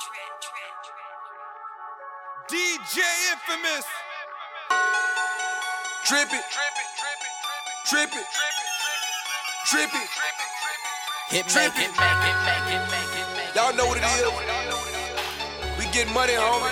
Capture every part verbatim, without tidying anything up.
D J Infamous. Trip it, trip it, trip it. Hit make it, make it, make it, make it, make it. Y'all know what it is. We get money, homie.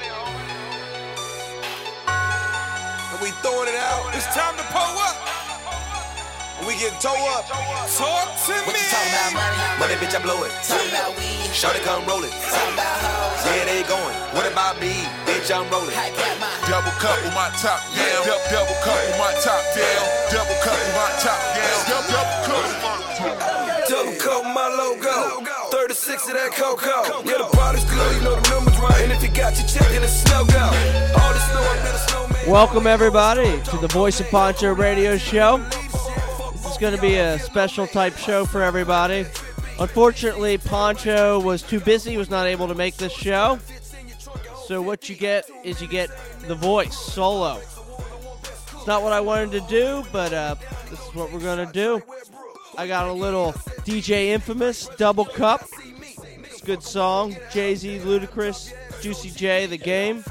And we throwing it out. It's time to pull up. And we get toe up. Talk to What me. you talking about, money? Money, bitch, I blow it. Talking about weed. Shorty come roll it. Talking about hoes. Yeah, they going. What about me? Bitch, I'm rolling. I got my Double cup with my top down. Double, double cup with my top down. Double cup with my top down. Double, double cup with my top down. Double cup my logo. thirty-six of that cocoa. Yeah, the body's good, you know the numbers right. And if you got your check, then it's snow go. All the snow, I bet a snowman. Welcome, everybody, to the Voice of Poncho radio show. This is going to be a special type show for everybody. Unfortunately, Poncho was too busy, was not able to make this show. So what you get is you get the voice solo. It's not what I wanted to do, but uh, this is what we're going to do. I got a little D J Infamous Double Cup. It's a good song. Jay-Z, Ludacris, Juicy J, The Game.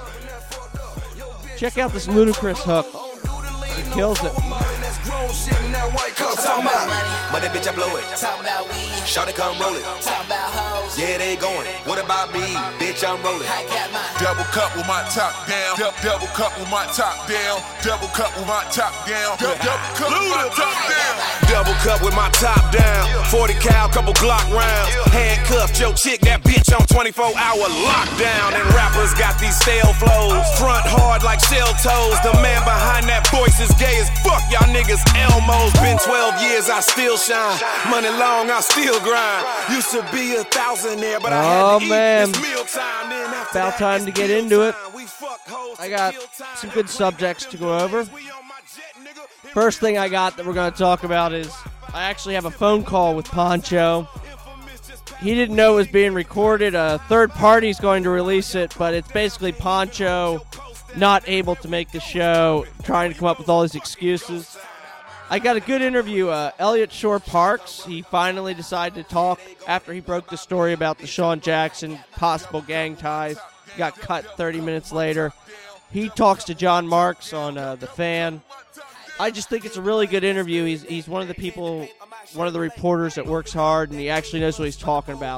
Check out this Ludacris hook. He kills it. Talking about money, bitch, I blow it. talking about weed. Shorty come roll it. Talking about hoes. Yeah, they going. What about me? Bitch, I'm rolling. I got my Double cup with my top down. Double, double cup with my top down. Double cup with my top down. Double, double cup with my top down. Double cup with my top down. forty cal, couple Glock rounds. Handcuffed your chick, that bitch on twenty-four hour lockdown. And rappers got these stale flows. Front hard like shell toes. The man behind that voice is gay as fuck. Y'all niggas Elmo's. Been twelve years, I still shine. Money long, I still grind. Used to be a thousandaire, but I Oh, had to man. eat. It's mealtime. Then after About that, time it's to get into it. mealtime. We fuck hoes I got till time. some good subjects to go over. First thing I got that we're going to talk about is I actually have a phone call with Poncho. He didn't know it was being recorded. A third party is going to release it, but it's basically Poncho not able to make the show, trying to come up with all these excuses. I got a good interview. Uh, Elliot Shore Parks, he finally decided to talk after he broke the story about the Sean Jackson possible gang ties. He got cut thirty minutes later. He talks to John Marks on uh, The Fan. I just think it's a really good interview. He's he's one of the people, one of the reporters that works hard, and he actually knows what he's talking about.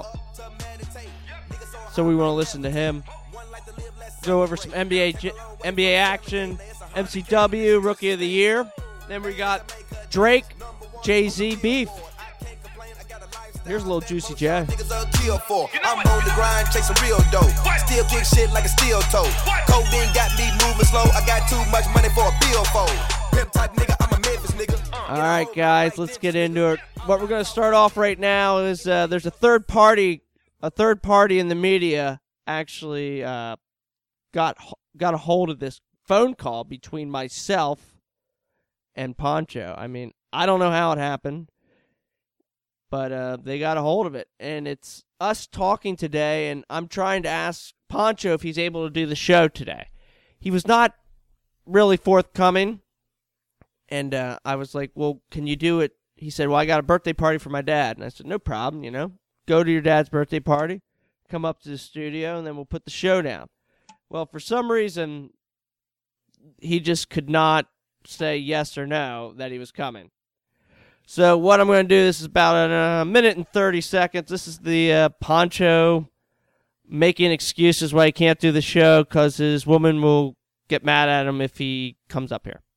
So we want to listen to him. Go over some N B A j- N B A action, M C W Rookie of the Year. Then we got Drake, Jay-Z beef. Here's a little Juicy J. Niggas are kill for. I'm on the grind, chasing real dope. Still kick shit like a steel toe. Codeine got me moving slow. I got too much money for a billfold. Pimp type nigga, I'm a Memphis nigga. All right, guys, let's get into it. What we're going to start off right now is uh, there's a third party, a third party in the media actually uh, got got a hold of this phone call between myself and Poncho. I mean, I don't know how it happened, but uh, they got a hold of it. And it's us talking today, and I'm trying to ask Poncho if he's able to do the show today. He was not really forthcoming, and uh, I was like, well, can you do it? He said, well, I got a birthday party for my dad. And I said, no problem, you know. Go to your dad's birthday party, come up to the studio, and then we'll put the show down. Well, for some reason, he just could not say yes or no that he was coming. So what I'm going to do, this is about a minute and thirty seconds. This is the uh, Poncho making excuses why he can't do the show because his woman will get mad at him if he comes up here.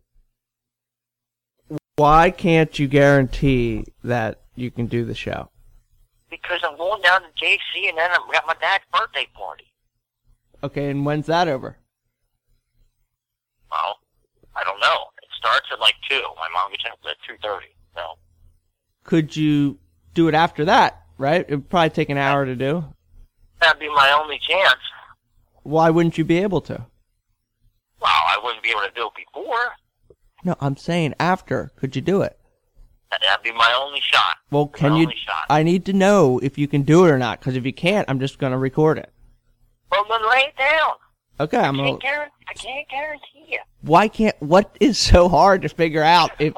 Why can't you guarantee that you can do the show? Because I'm going down to J C and then I've got my dad's birthday party. Okay, and when's that over? Well, I don't know. It starts at like two. My mom gets up at two thirty. So Could you do it after that, right? It would probably take an hour to do. that'd be my only chance. Why wouldn't you be able to? Well, I wouldn't be able to do it before. No, I'm saying after. Could you do it? That'd be my only shot. Well, can my you? Only shot. I need to know if you can do it or not, because if you can't, I'm just going to record it. Well, then lay it down. Okay, I'm I going can't, to... guarantee, I can't guarantee you. Why can't... What is so hard to figure out if...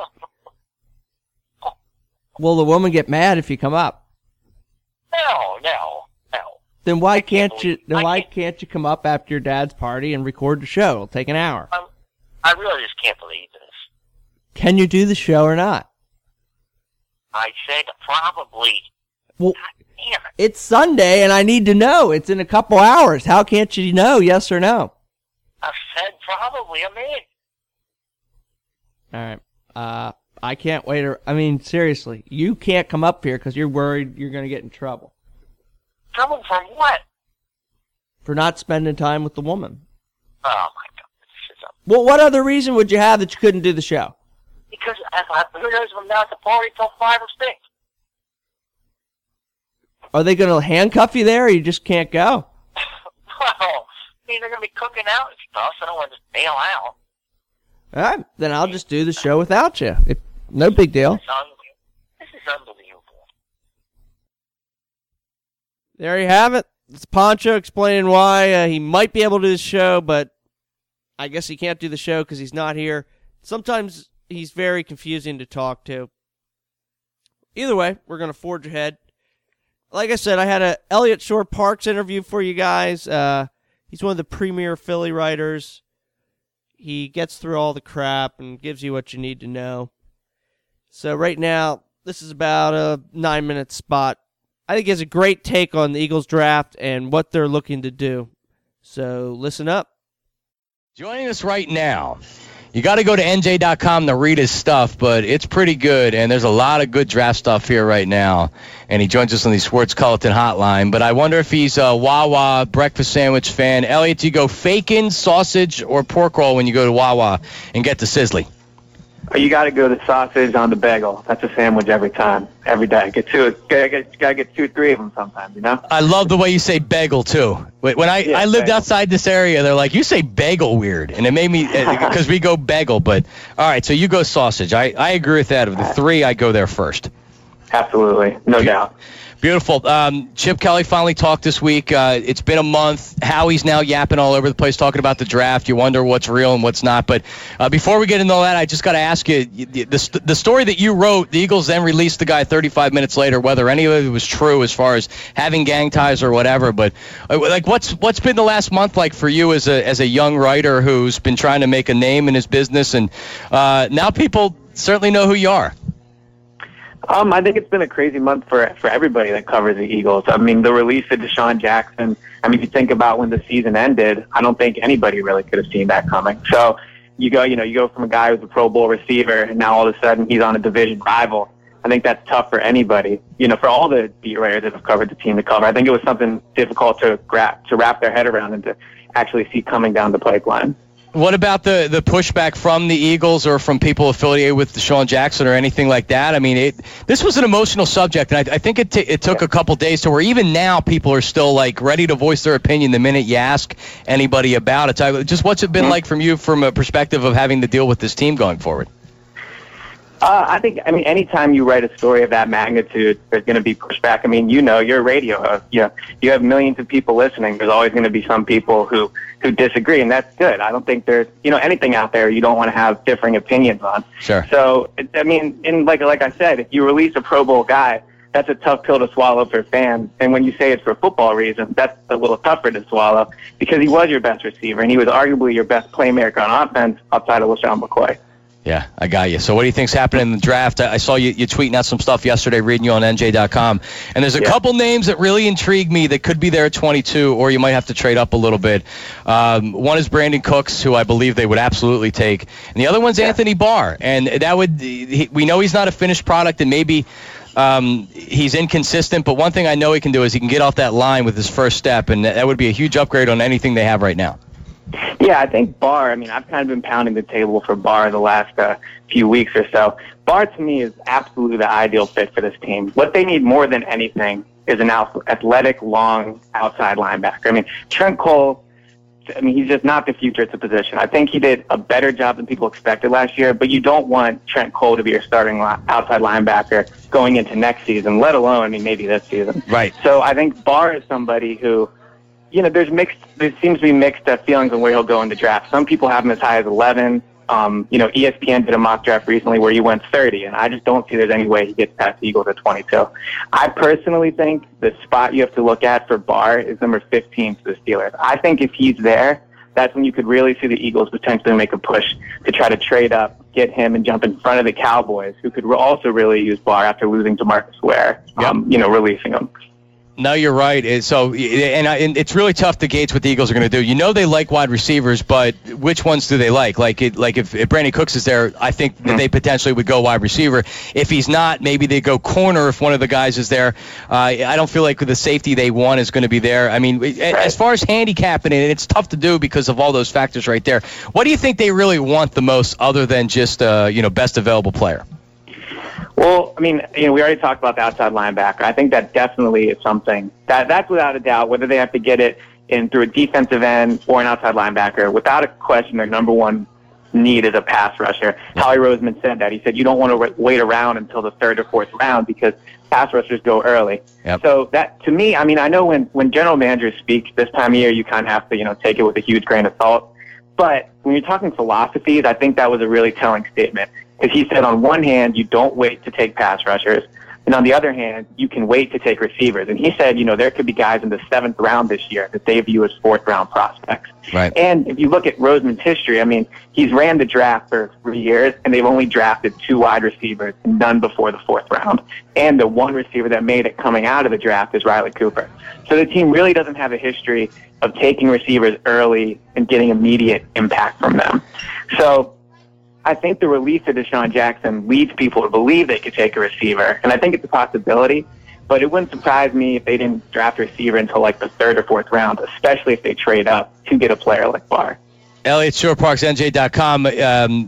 Will the woman get mad if you come up? No, no, no. Then why can't you? believe- Then I why can't- can't you come up after your dad's party and record the show? It'll take an hour. I'm, I really just can't believe this. Can you do the show or not? I said probably. Well, God damn it. it's Sunday, and I need to know. It's in a couple hours. How can't you know? Yes or no? I said probably. I'm in. All right. Uh, I can't wait. Or, I mean, seriously, you can't come up here because you're worried you're going to get in trouble Trouble from what? for not spending time with the woman. Oh, my God. This is a, Well, what other reason would you have that you couldn't do the show? because I, I, who knows if I'm not at the party till five or six. Are they going to handcuff you there, or you just can't go? Well, I mean, they're going to be cooking out and stuff, so I don't want to just bail out. All right, then I'll just do the show without you. It, no big deal. This is unbelievable. This is unbelievable. There you have it. It's Poncho explaining why uh, he might be able to do the show, but I guess he can't do the show because he's not here. Sometimes he's very confusing to talk to. Either way, we're going to forge ahead. Like I said, I had a Elliott Shore Parks interview for you guys. Uh, he's one of the premier Philly writers. He gets through all the crap and gives you what you need to know. So right now, this is about a nine-minute spot. I think he has a great take on the Eagles draft and what they're looking to do. So listen up. Joining us right now, you got to go to N J dot com to read his stuff, but it's pretty good, and there's a lot of good draft stuff here right now. And he joins us on the Sports Culleton hotline. But I wonder if he's a Wawa breakfast sandwich fan. Elliot, do you go bacon, sausage, or pork roll when you go to Wawa and get the sizzly? You got to go the sausage on the bagel. That's a sandwich every time, every day. Get two. Gotta get, gotta get two, three of them sometimes. You know. I love the way you say bagel too. When I, Yeah, I lived bagel. outside this area, they're like, you say bagel weird, and it made me because we go bagel. But all right, so you go sausage. I, I agree with that. Of the three, I go there first. Absolutely, no doubt. Beautiful. Um, Chip Kelly finally talked this week. Uh, it's been a month. Howie's now yapping all over the place talking about the draft. You wonder what's real and what's not. But uh, before we get into all that, I just got to ask you, the, the, the story that you wrote, the Eagles then released the guy thirty-five minutes later, whether any of it was true as far as having gang ties or whatever. But uh, like, what's what's been the last month like for you as a as a young writer who's been trying to make a name in his business? And uh, now people certainly know who you are. Um, I think it's been a crazy month for for everybody that covers the Eagles. I mean, the release of Deshaun Jackson. I mean, if you think about when the season ended, I don't think anybody really could have seen that coming. So you go, you know, you go from a guy who's a Pro Bowl receiver, and now all of a sudden he's on a division rival. I think that's tough for anybody. You know, for all the beat writers that have covered the team to cover, I think it was something difficult to wrap to wrap their head around and to actually see coming down the pipeline. What about the, the pushback from the Eagles or from people affiliated with Deshaun Jackson or anything like that? I mean, it, this was an emotional subject, and I, I think it t- it took a couple days to where even now people are still like ready to voice their opinion the minute you ask anybody about it. So just what's it been like from you from a perspective of having to deal with this team going forward? Uh, I think, I mean, anytime you write a story of that magnitude, there's going to be pushback. I mean, you know, you're a radio host. You know, you have millions of people listening. There's always going to be some people who, who disagree, and that's good. I don't think there's, you know, anything out there you don't want to have differing opinions on. Sure. So, it, I mean, and like, like I said, if you release a Pro Bowl guy, that's a tough pill to swallow for fans. And when you say it's for football reasons, that's a little tougher to swallow because he was your best receiver, and he was arguably your best playmaker on offense outside of LaShawn McCoy. Yeah, I got you. So what do you think's happening in the draft? I, I saw you, you tweeting out some stuff yesterday, reading you on N J dot com. And there's a Yeah. couple names that really intrigue me that could be there at twenty-two, or you might have to trade up a little bit. Um, one is Brandon Cooks, who I believe they would absolutely take. And the other one's Yeah. Anthony Barr. And that would he, we know he's not a finished product, and maybe um, he's inconsistent. But one thing I know he can do is he can get off that line with his first step, and that, that would be a huge upgrade on anything they have right now. Yeah, I think Barr, I mean, I've kind of been pounding the table for Barr the last uh, few weeks or so. Barr, to me, is absolutely the ideal fit for this team. What they need more than anything is an athletic, long outside linebacker. I mean, Trent Cole, I mean, he's just not the future at the position. I think he did a better job than people expected last year, but you don't want Trent Cole to be your starting li- outside linebacker going into next season, let alone, I mean, maybe this season. Right. So I think Barr is somebody who, you know, there's mixed. There seems to be mixed uh, feelings on where he'll go in the draft. Some people have him as high as eleven. Um, you know, E S P N did a mock draft recently where he went thirty, and I just don't see there's any way he gets past the Eagles at twenty-two. I personally think the spot you have to look at for Barr is number fifteen to the Steelers. I think if he's there, that's when you could really see the Eagles potentially make a push to try to trade up, get him, and jump in front of the Cowboys, who could also really use Barr after losing to Marcus Ware, um, yep. you know, releasing him. No, you're right. So, and, I, and it's really tough to gauge what the Eagles are going to do. You know they like wide receivers, but which ones do they like? Like, it, like if, if Brandon Cooks is there, I think mm-hmm. that they potentially would go wide receiver. If he's not, maybe they go corner if one of the guys is there. Uh, I don't feel like the safety they want is going to be there. I mean, right. as far as handicapping it, it's tough to do because of all those factors right there. What do you think they really want the most other than just, uh, you know, best available player? Well, I mean, you know, we already talked about the outside linebacker. I think that definitely is something that that's without a doubt, whether they have to get it in through a defensive end or an outside linebacker, without a question, their number one need is a pass rusher. Howie Roseman said that. He said you don't want to wait around until the third or fourth round because pass rushers go early. Yep. So that, to me, I mean, I know when, when general managers speak this time of year, you kind of have to, you know, take it with a huge grain of salt. But when you're talking philosophies, I think that was a really telling statement. Because he said, on one hand, you don't wait to take pass rushers, and on the other hand, you can wait to take receivers. And he said, you know, there could be guys in the seventh round this year that they view as fourth-round prospects. Right. And if you look at Roseman's history, I mean, he's ran the draft for three years, and they've only drafted two wide receivers, none before the fourth round. And the one receiver that made it coming out of the draft is Riley Cooper. So the team really doesn't have a history of taking receivers early and getting immediate impact from them. So I think the release of Deshaun Jackson leads people to believe they could take a receiver, and I think it's a possibility, but it wouldn't surprise me if they didn't draft a receiver until like the third or fourth round, especially if they trade up to get a player like Barr. Elliot, Shore Parks N J dot com. Um,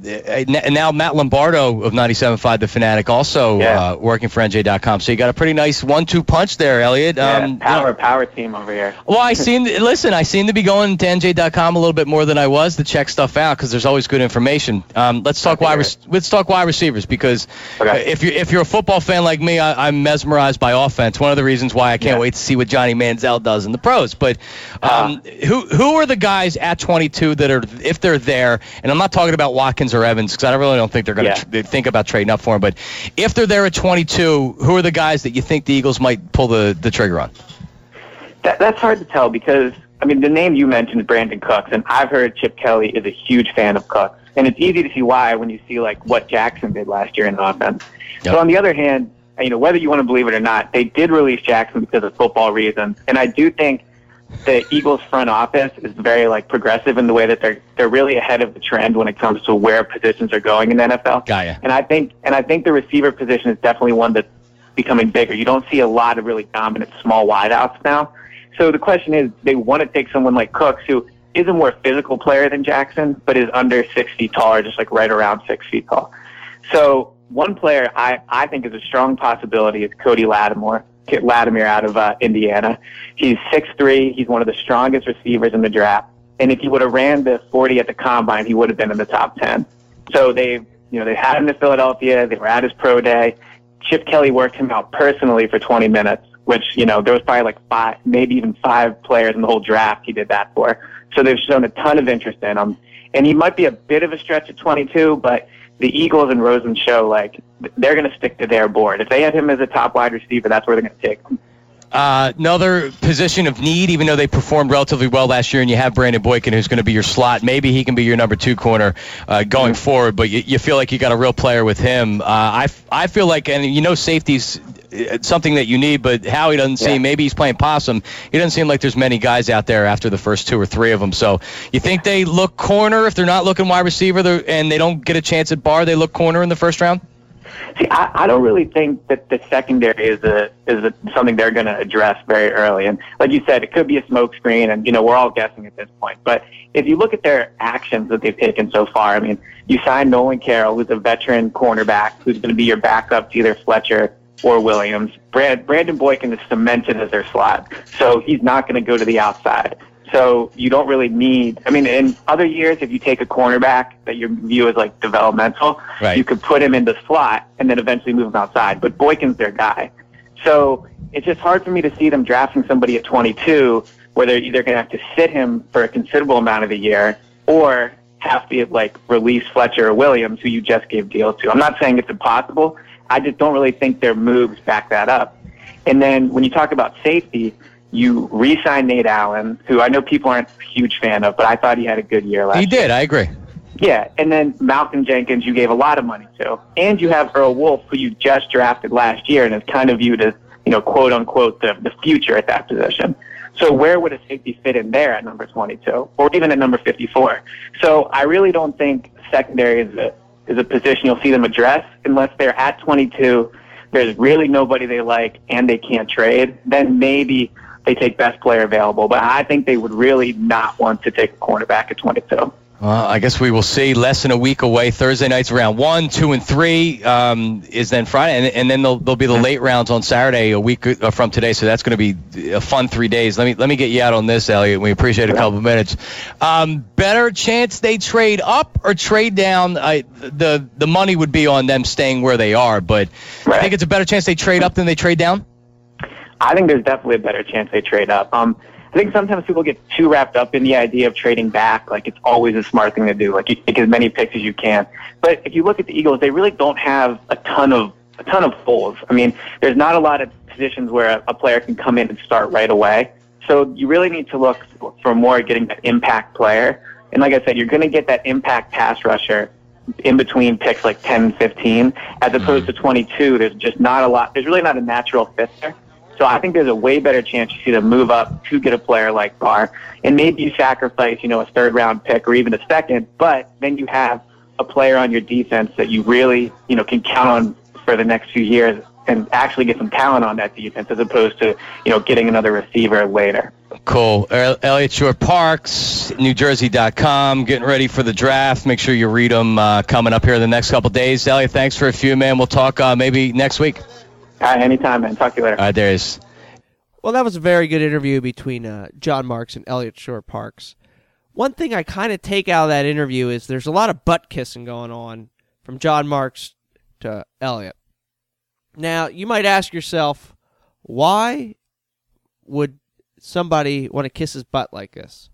and now Matt Lombardo of ninety-seven point five The Fanatic also yeah. uh, working for N J dot com. So you got a pretty nice one two punch there, Elliot. Yeah, um, power, you know, power team over here. Well, I seem to, listen, I seem to be going to N J dot com a little bit more than I was to check stuff out because there's always good information. Um, let's talk wide. Re- let's talk wide receivers because okay. if you're if you're a football fan like me, I, I'm mesmerized by offense. One of the reasons why I can't yeah. wait to see what Johnny Manziel does in the pros. But um, uh, who who are the guys at twenty-two that are, if they're there? And I'm not talking about Watkins or Evans because I really don't think they're going to yeah. tr- think about trading up for him. But if they're there at twenty-two, who are the guys that you think the Eagles might pull the, the trigger on? That, that's hard to tell because, I mean, the name you mentioned is Brandon Cooks, and I've heard Chip Kelly is a huge fan of Cooks. And it's easy to see why when you see, like, what Jackson did last year in the offense. Yep. But on the other hand, you know, whether you want to believe it or not, they did release Jackson because of football reasons. And I do think the Eagles front office is very like progressive in the way that they're they're really ahead of the trend when it comes to where positions are going in the N F L. Got ya. And I think and I think the receiver position is definitely one that's becoming bigger. You don't see a lot of really dominant small wideouts now. So the question is, they want to take someone like Cooks, who is a more physical player than Jackson, but is under six feet tall, or just like right around six feet tall. So one player I, I think is a strong possibility is Cody Lattimore. Latimer out of uh, Indiana. He's six three. He's one of the strongest receivers in the draft. And if he would have ran the forty at the combine, he would have been in the top ten. So they, you know, they had him to Philadelphia. They were at his pro day. Chip Kelly worked him out personally for twenty minutes, which, you know, there was probably like five, maybe even five players in the whole draft he did that for. So they've shown a ton of interest in him. And he might be a bit of a stretch at twenty-two, but the Eagles and Rosen show, like, they're going to stick to their board. If they had him as a top wide receiver, that's where they're going to take him. Uh, another position of need, even though they performed relatively well last year, and you have Brandon Boykin, who's going to be your slot. Maybe he can be your number two corner uh, going mm-hmm. forward, but you, you feel like you got a real player with him. Uh, I, I feel like, and you know safety's something that you need, but Howie doesn't seem, yeah. maybe he's playing possum. He doesn't seem like there's many guys out there after the first two or three of them. So you think they look corner if they're not looking wide receiver and they don't get a chance at Barr, they look corner in the first round? See, I, I don't really think that the secondary is a is a, something they're going to address very early. And like you said, it could be a smokescreen, and you know we're all guessing at this point. But if you look at their actions that they've taken so far, I mean, you signed Nolan Carroll, who's a veteran cornerback, who's going to be your backup to either Fletcher or Williams. Brad, Brandon Boykin is cemented as their slot, so he's not going to go to the outside. So you don't really need, I mean, in other years, if you take a cornerback that you view as like developmental, right. you could put him in the slot and then eventually move him outside. But Boykin's their guy. So it's just hard for me to see them drafting somebody at twenty-two where they're either going to have to sit him for a considerable amount of the year or have to like release Fletcher or Williams, who you just gave deals to. I'm not saying it's impossible. I just don't really think their moves back that up. And then when you talk about safety, you re-signed Nate Allen, who I know people aren't a huge fan of, but I thought he had a good year last year. He did, I agree. Yeah, and then Malcolm Jenkins you gave a lot of money to. And you have Earl Wolf, who you just drafted last year and is kind of viewed as, you know, quote-unquote, the, the future at that position. So where would a safety fit in there at number twenty-two or even at number fifty-four? So I really don't think secondary is a, is a position you'll see them address unless they're at twenty-two, there's really nobody they like, and they can't trade. Then maybe they take best player available. But I think they would really not want to take a cornerback at twenty-two. Well, I guess we will see. Less than a week away. Thursday nights round one, two, and three um, is then Friday, and, and then there'll, there'll be the late rounds on Saturday, a week from today. So that's going to be a fun three days. Let me let me get you out on this, Elliot. We appreciate a couple of minutes. Um, better chance they trade up or trade down? I, the the money would be on them staying where they are, but Right. I think it's a better chance they trade up than they trade down. I think there's definitely a better chance they trade up. Um, I think sometimes people get too wrapped up in the idea of trading back. Like it's always a smart thing to do. Like you take as many picks as you can. But if you look at the Eagles, they really don't have a ton of a ton of holes. I mean, there's not a lot of positions where a, a player can come in and start right away. So you really need to look for more getting that impact player. And like I said, you're going to get that impact pass rusher in between picks like ten and fifteen, as opposed to twenty-two. There's just not a lot. There's really not a natural fit there. So I think there's a way better chance you see them move up to get a player like Barr, and maybe you sacrifice, you know, a third round pick or even a second, but then you have a player on your defense that you really, you know, can count on for the next few years and actually get some talent on that defense as opposed to, you know, getting another receiver later. Cool. El- Elliott Shorr-Parks, New Jersey dot com, getting ready for the draft. Make sure you read them uh, coming up here in the next couple days. Elliott, thanks for a few, man. We'll talk uh, maybe next week. All right, anytime, man. Talk to you later. All right, there is. Well, that was a very good interview between uh, John Marks and Elliott Shorr-Parks. One thing I kind of take out of that interview is there's a lot of butt kissing going on from John Marks to Elliott. Now, you might ask yourself, why would somebody want to kiss his butt like this?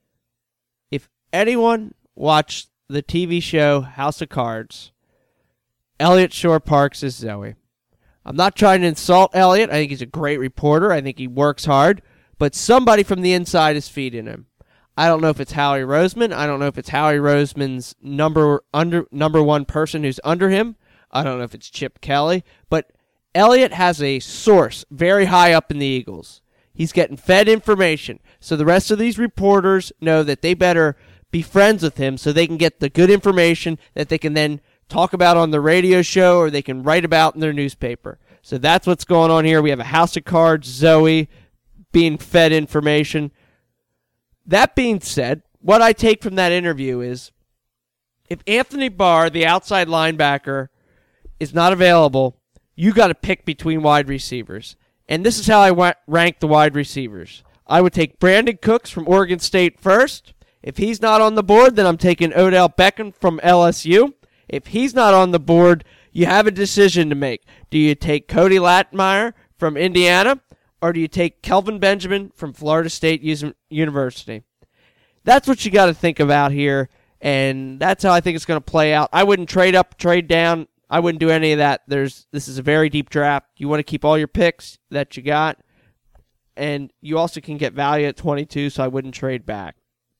If anyone watched the T V show House of Cards, Elliott Shorr-Parks is Zoe. I'm not trying to insult Elliott. I think he's a great reporter. I think he works hard. But somebody from the inside is feeding him. I don't know if it's Howie Roseman. I don't know if it's Howie Roseman's number under number one person who's under him. I don't know if it's Chip Kelly. But Elliott has a source very high up in the Eagles. He's getting fed information. So the rest of these reporters know that they better be friends with him so they can get the good information that they can then talk about on the radio show or they can write about in their newspaper. So that's what's going on here. We have a House of Cards, Zoe, being fed information. That being said, what I take from that interview is if Anthony Barr, the outside linebacker, is not available, you got to pick between wide receivers. And this is how I wa- rank the wide receivers. I would take Brandon Cooks from Oregon State first. If he's not on the board, then I'm taking Odell Beckham from L S U. If he's not on the board, you have a decision to make. Do you take Cody Lattimore from Indiana, or do you take Kelvin Benjamin from Florida State University? That's what you got to think about here, and that's how I think it's going to play out. I wouldn't trade up, trade down. I wouldn't do any of that. There's This is a very deep draft. You want to keep all your picks that you got, and you also can get value at twenty-two, so I wouldn't trade back.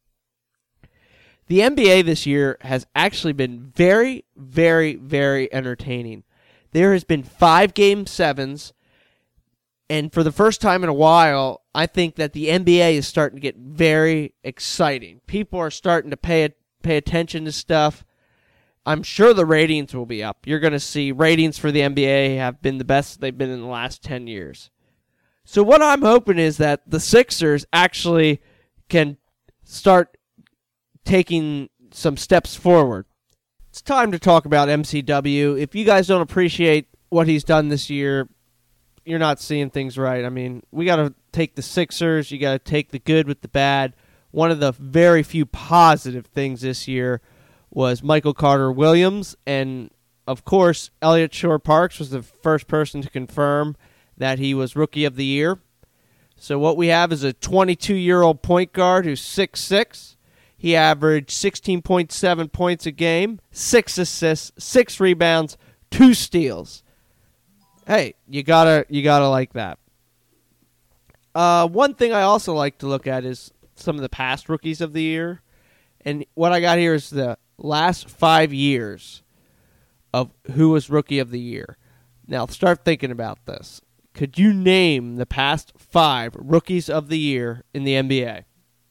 The N B A this year has actually been very, very, very entertaining. There has been five game sevens, and for the first time in a while, I think that the N B A is starting to get very exciting. People are starting to pay pay attention to stuff. I'm sure the ratings will be up. You're going to see ratings for the N B A have been the best they've been in the last ten years. So what I'm hoping is that the Sixers actually can start taking some steps forward. It's time to talk about M C W. If you guys don't appreciate what he's done this year, you're not seeing things right. I mean, we got to take the Sixers. You got to take the good with the bad. One of the very few positive things this year was Michael Carter-Williams, and of course, Elliott Shorr-Parks was the first person to confirm that he was Rookie of the Year. So what we have is a twenty-two-year-old point guard who's six foot six. He averaged sixteen point seven points a game, six assists, six rebounds, two steals. Hey, you gotta you gotta like that. Uh, one thing I also like to look at is some of the past rookies of the year, and what I got here is the last five years of who was rookie of the year. Now, start thinking about this. Could you name the past five rookies of the year in the N B A?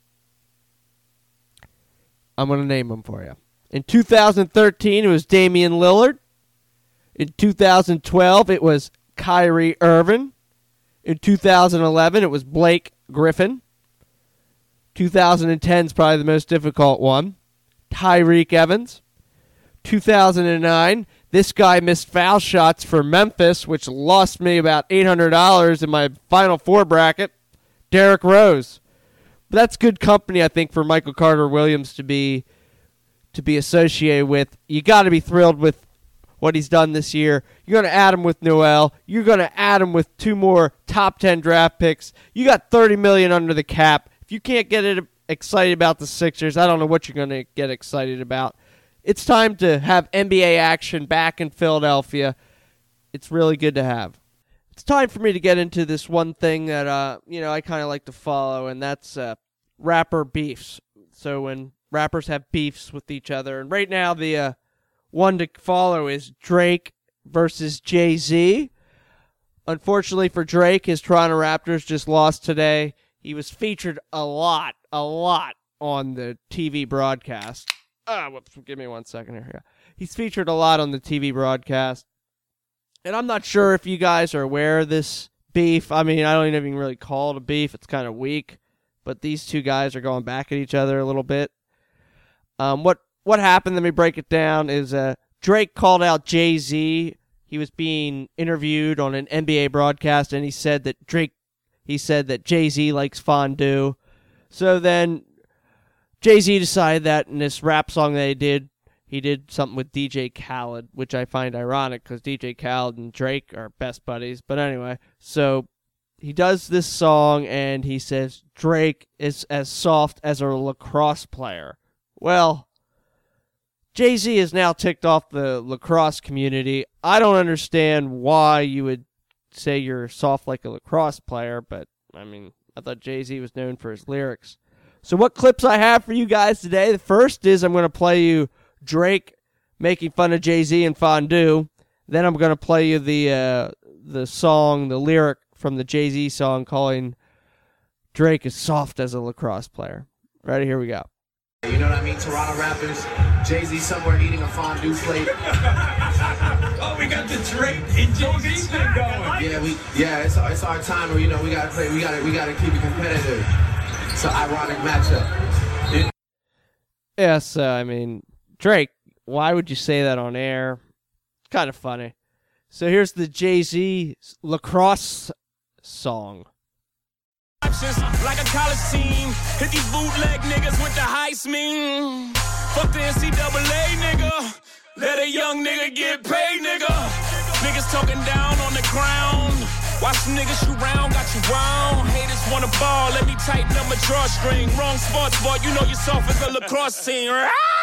I'm going to name them for you. In two thousand thirteen, it was Damian Lillard. In two thousand twelve, it was Kyrie Irving. In two thousand eleven, it was Blake Griffin. two thousand ten is probably the most difficult one. Tyreek Evans. two thousand nine, this guy missed foul shots for Memphis, which lost me about eight hundred dollars in my Final Four bracket. Derrick Rose. But that's good company, I think, for Michael Carter-Williams to be to be associated with. You got to be thrilled with what he's done this year. You're going to add him with Noel. You're going to add him with two more top ten draft picks. You got thirty million dollars under the cap. If you can't get it excited about the Sixers, I don't know what you're going to get excited about. It's time to have N B A action back in Philadelphia. It's really good to have. It's time for me to get into this one thing that uh, you know I kind of like to follow, and that's uh, rapper beefs. So when rappers have beefs with each other, and right now the uh, one to follow is Drake versus Jay-Z. Unfortunately for Drake, his Toronto Raptors just lost today. He was featured a lot, a lot on the T V broadcast. Ah, whoops, give me one second here. Yeah. He's featured a lot on the T V broadcast. And I'm not sure if you guys are aware of this beef. I mean, I don't even really call it a beef. It's kind of weak. But these two guys are going back at each other a little bit. Um, what what happened, let me break it down, is uh, Drake called out Jay-Z. He was being interviewed on an N B A broadcast, and he said that Drake, he said that Jay-Z likes fondue. So then Jay-Z decided that in this rap song that he did, he did something with D J Khaled, which I find ironic because D J Khaled and Drake are best buddies. But anyway, so he does this song and he says Drake is as soft as a lacrosse player. Well, Jay-Z is now ticked off the lacrosse community. I don't understand why you would say you're soft like a lacrosse player, but I mean, I thought Jay-Z was known for his lyrics. So what clips I have for you guys today? The first is I'm going to play you Drake making fun of Jay-Z and fondue. Then I'm going to play you the uh, the song, the lyric from the Jay-Z song calling Drake as soft as a lacrosse player. Ready? Here we go. You know what I mean? Toronto rappers, Jay-Z somewhere eating a fondue plate. Oh, we got the Drake and Jay-Z thing going. Yeah, we yeah, it's it's our time where you know we gotta play, we gotta we gotta keep it competitive. It's an ironic matchup. It- yes, uh, I mean Drake. Why would you say that on air? It's kind of funny. So here's the Jay-Z lacrosse song. Like a college team, hit these bootleg niggas with the heist mean. Fuck the N C double A, nigga. Let a young nigga get paid, nigga. Niggas talking down on the ground. Watch some niggas shoot round, got you wound. Haters wanna ball, let me tighten up my drawstring. Wrong sports ball, you know you're soft as a lacrosse team.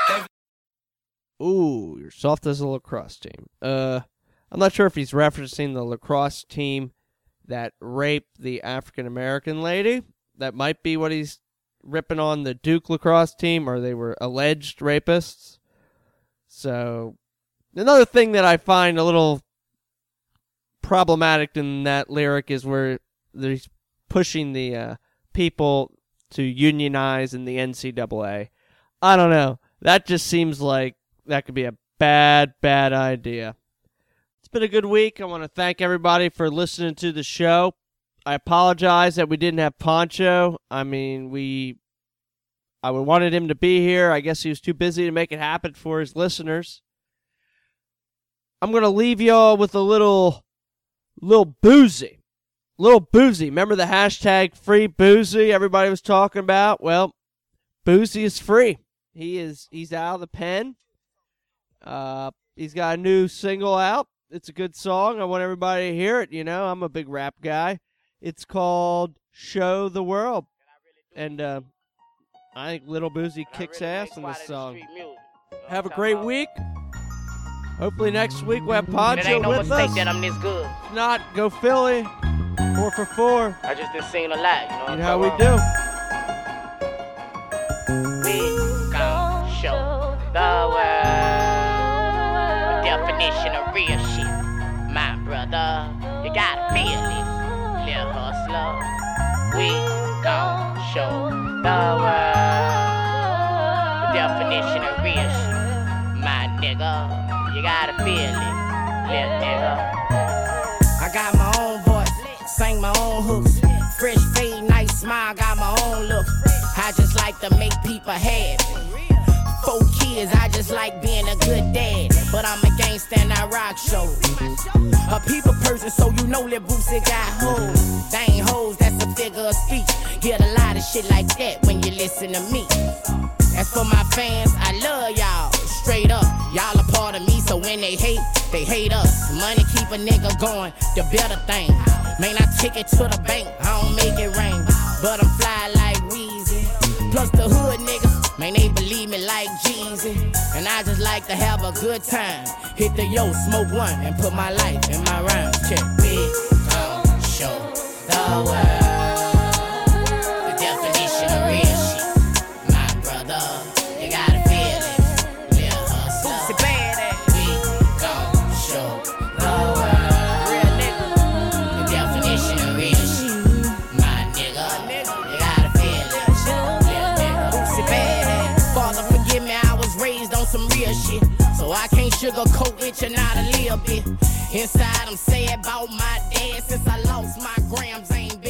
Ooh, you're soft as a lacrosse team. Uh, I'm not sure if he's referencing the lacrosse team that raped the African-American lady. That might be what he's ripping on the Duke lacrosse team, or they were alleged rapists. So, another thing that I find a little problematic in that lyric is where he's pushing the uh, people to unionize in the N C double A. I don't know. That just seems like that could be a bad, bad idea. It's been a good week. I want to thank everybody for listening to the show. I apologize that we didn't have Poncho. I mean, we I wanted him to be here. I guess he was too busy to make it happen for his listeners. I'm going to leave y'all with a little, little boozy. Little boozy. Remember the hashtag free boozy everybody was talking about? Well, Boozy is free. He is, he's out of the pen. Uh, he's got a new single out. It's a good song. I want everybody to hear it. You know, I'm a big rap guy. It's called Show the World. And uh, I think Little Boozy kicks ass in this song. Have a great week. Hopefully next week we'll have Poncho it ain't no with mistake us. that I'm this good. If not, go Philly. Four for four. I just done seen a lot, you know. You know how we do. We gon' show the world the definition of real shit. My brother, you gotta feel it, little hustler. We gon' show the world the definition of real shit. My nigga, you gotta feel it, little nigga. I got my own voice, sing my own hooks. Fresh fade, nice smile, got my own look. I just like to make people happy. Four kids, I just like being a good dad. But I'm a gangsta and I rock shows. A people person, so you know Lil Boosie got hoes. They ain't hoes, that's a figure of speech. Get a lot of shit like that when you listen to me. As for my fans, I love y'all. Straight up, y'all a part of me, so when they hate, they hate us. Money keep a nigga going, the better thing. Man, I take it to the bank, I don't make it rain. But I'm fly like Weezy. Plus the hood niggas, man, they believe me like Jeezy. And I just like to have a good time. Hit the yo, smoke one, and put my life in my rhyme. Check, we gon' show the world the definition of real shit. My brother, you gotta feel it, little hustler. Boosie badass. We gon' show the world real nigga, the definition of real shit. My nigga, you gotta feel it, little nigga. Boosie badass. Father, forgive me, I was raised on some real shit, so I can't sugarcoat it, you're not a little bit. Inside, I'm sad about my dad since I lost my grams, ain't been